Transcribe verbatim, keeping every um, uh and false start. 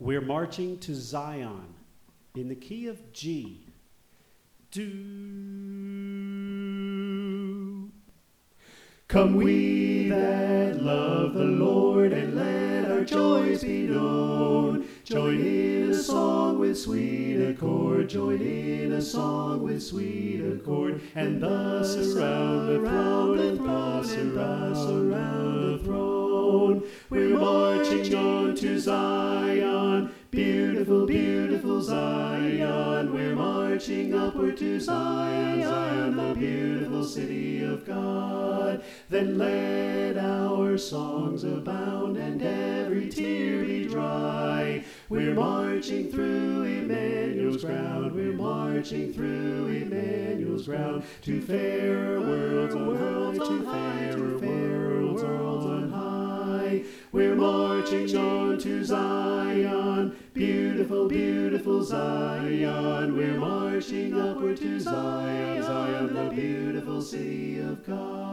We're marching to Zion in the key of G. Do. Come we that love the Lord, and let our joys be known. Join in a song with sweet accord, join in a song with sweet accord, and thus around the throne, and thus around, around the throne. We're marching on to Zion, beautiful, beautiful Zion. We're marching upward to Zion, Zion, the beautiful city of God. Then let our songs abound, and every tear be dry. We're marching through Emmanuel's ground, we're marching through Emmanuel's ground, to fairer worlds on high, to fairer, fairer worlds on high. We're marching on to Zion, beautiful, beautiful Zion. We're marching upward to Zion, Zion, the beautiful city of God.